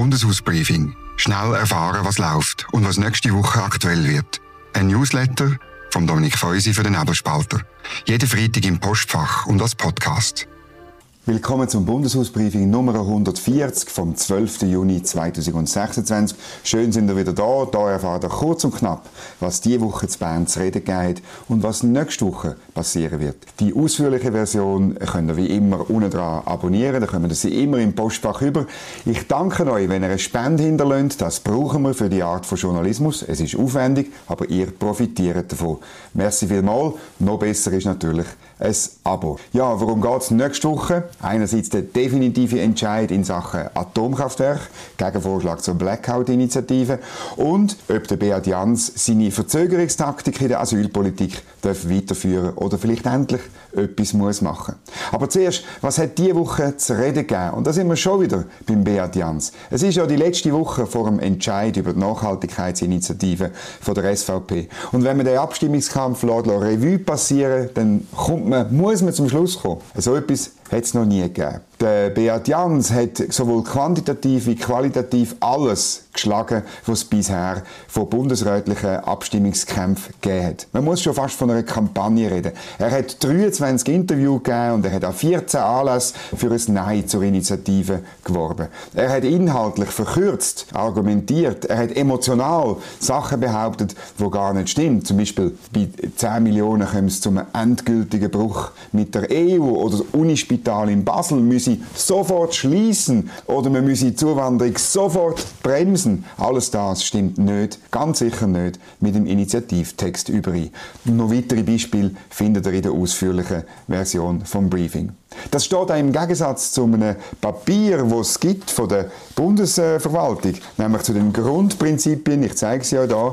Bundeshausbriefing. Schnell erfahren, was läuft und was nächste Woche aktuell wird. Ein Newsletter von Dominik Feusi für den Nebelspalter. Jeden Freitag im Postfach und als Podcast. Willkommen zum Bundeshausbriefing Nummer 140 vom 12. Juni 2026. Schön sind ihr wieder da. Da erfahrt ihr kurz und knapp, was diese Woche zu Bern zu reden gegeben hat und was nächste Woche passieren wird. Die ausführliche Version könnt ihr wie immer unten dran abonnieren. Da kommen sie immer im Postfach über. Ich danke euch, wenn ihr eine Spende hinterlasst. Das brauchen wir für die Art von Journalismus. Es ist aufwendig, aber ihr profitiert davon. Merci vielmals. Noch besser ist natürlich ein Abo. Ja, worum geht es nächste Woche? Einerseits der definitive Entscheid in Sachen Atomkraftwerk, Gegenvorschlag zur Blackout-Initiative und ob der Beat Jans seine Verzögerungstaktik in der Asylpolitik weiterführen oder vielleicht endlich etwas muss machen. Aber zuerst, was hat diese Woche zu reden gegeben? Und da sind wir schon wieder beim Beat Jans. Es ist ja die letzte Woche vor dem Entscheid über die Nachhaltigkeitsinitiative von der SVP. Und wenn man den Abstimmungskampf Revue passieren, dann muss man zum Schluss kommen. So etwas hat es noch nie gegeben. Der Beat Jans hat sowohl quantitativ wie qualitativ alles geschlagen, was es bisher von bundesrätlichen Abstimmungskämpfen gegeben hat. Man muss schon fast von einer Kampagne reden. Er hat 23 Interviews gegeben und er hat an 14 Anlässen für ein Nein zur Initiative geworben. Er hat inhaltlich verkürzt, argumentiert, er hat emotional Sachen behauptet, die gar nicht stimmen. Zum Beispiel bei 10 Millionen kommt es zum endgültigen Bruch mit der EU oder das Unispital in Basel müsse sofort schließen oder man müsse die Zuwanderung sofort bremsen. Alles das stimmt nicht, ganz sicher nicht, mit dem Initiativtext überein. Noch weitere Beispiele findet ihr in der ausführlichen Version vom Briefing. Das steht auch im Gegensatz zu einem Papier, das es gibt von der Bundesverwaltung, nämlich zu den Grundprinzipien, ich zeige es ja da,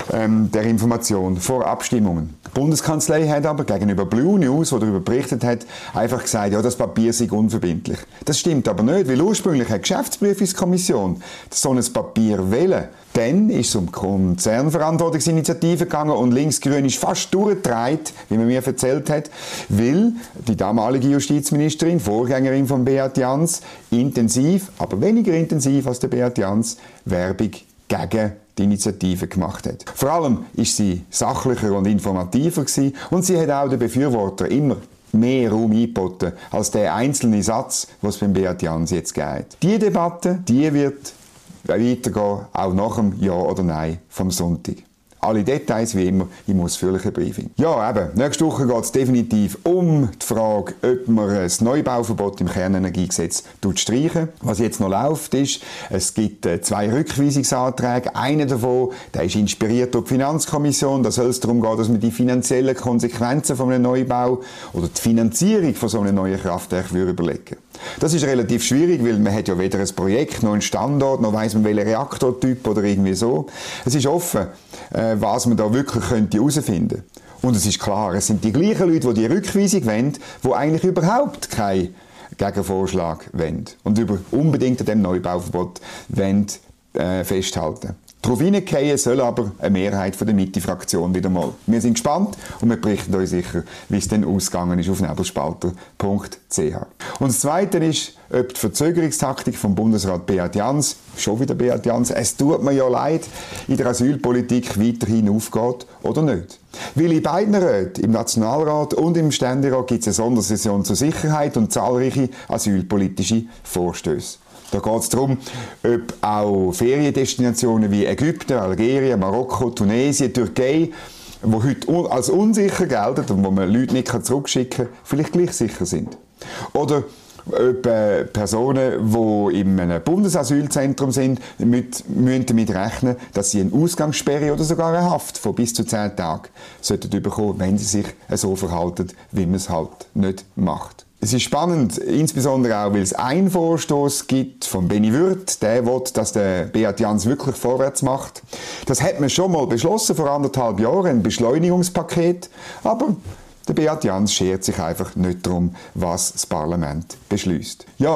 der Information vor Abstimmungen. Die Bundeskanzlei hat aber gegenüber Blue News, die darüber berichtet hat, einfach gesagt, ja, das Papier sei unverbindlich. Das stimmt aber nicht, weil ursprünglich hat die Geschäftsprüfungskommission so ein Papier wählen. Dann ist es um Konzernverantwortungsinitiative gegangen und Linksgrün ist fast durchgedreht, wie man mir erzählt hat, weil die damalige Justizministerin, Vorgängerin von Beat Jans, intensiv, aber weniger intensiv als der Beat Jans, Werbung gegen die Initiative gemacht hat. Vor allem ist sie sachlicher und informativer gewesen und sie hat auch den Befürworter immer mehr Raum eingeboten als der einzelne Satz, was beim Beat Jans jetzt geht. Die Debatte, die wird weitergehen, auch nach dem Ja oder Nein vom Sonntag. Alle Details wie immer im ausführlichen Briefing. Ja, eben, nächste Woche geht es definitiv um die Frage, ob man ein Neubauverbot im Kernenergiegesetz streichen. Was jetzt noch läuft, ist, es gibt 2 Rückweisungsanträge. Einer davon, der ist inspiriert durch die Finanzkommission. Da soll es darum gehen, dass man die finanziellen Konsequenzen von einem Neubau oder die Finanzierung von so einem neuen Kraftwerk überlegen. Das ist relativ schwierig, weil man hat ja weder ein Projekt noch einen Standort, noch weiss man welchen Reaktortyp oder irgendwie so. Es ist offen, was man da wirklich herausfinden könnte. Und es ist klar, es sind die gleichen Leute, die die Rückweisung wollen, die eigentlich überhaupt keinen Gegenvorschlag wollen und unbedingt an dem Neubauverbot wollen, festhalten. Darauf hineingehen soll aber eine Mehrheit von der Mitte-Fraktion wieder mal. Wir sind gespannt und wir berichten euch sicher, wie es denn ausgegangen ist auf nebelspalter.ch. Und das Zweite ist, ob die Verzögerungstaktik vom Bundesrat Beat Jans, schon wieder Beat Jans, es tut mir ja leid, in der Asylpolitik weiterhin aufgeht oder nicht. Weil in beiden Räten, im Nationalrat und im Ständerat, gibt es eine Sondersession zur Sicherheit und zahlreiche asylpolitische Vorstöße. Da geht es darum, ob auch Feriendestinationen wie Ägypten, Algerien, Marokko, Tunesien, Türkei, die heute als unsicher gelten und wo man Leute nicht zurückschicken kann, vielleicht gleich sicher sind. Oder ob Personen, die in einem Bundesasylzentrum sind, müssen damit rechnen, dass sie eine Ausgangssperre oder sogar eine Haft von bis zu 10 Tagen bekommen sollten, wenn sie sich so verhalten, wie man es halt nicht macht. Es ist spannend, insbesondere auch, weil es einen Vorstoß gibt von Benny Würth, der will, dass der Beat Jans wirklich vorwärts macht. Das hat man schon mal beschlossen, vor 1,5 Jahren, ein Beschleunigungspaket, aber der Beat Jans schert sich einfach nicht darum, was das Parlament beschließt. Ja,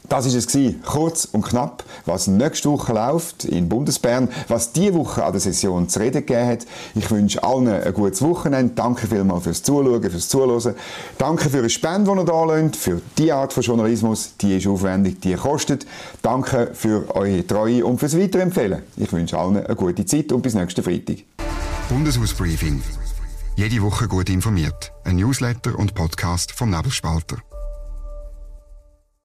Das war es, kurz und knapp, was nächste Woche läuft in Bundesbern, was diese Woche an der Session zu reden gegeben hat. Ich wünsche allen ein gutes Wochenende. Danke vielmals fürs Zuschauen, fürs Zuhören. Danke für die Spende, die ihr da lasst, für die Art von Journalismus. Die ist aufwendig, die kostet. Danke für eure Treue und fürs Weiterempfehlen. Ich wünsche allen eine gute Zeit und bis nächsten Freitag. Bundeshausbriefing. Jede Woche gut informiert. Ein Newsletter und Podcast vom Nebelspalter.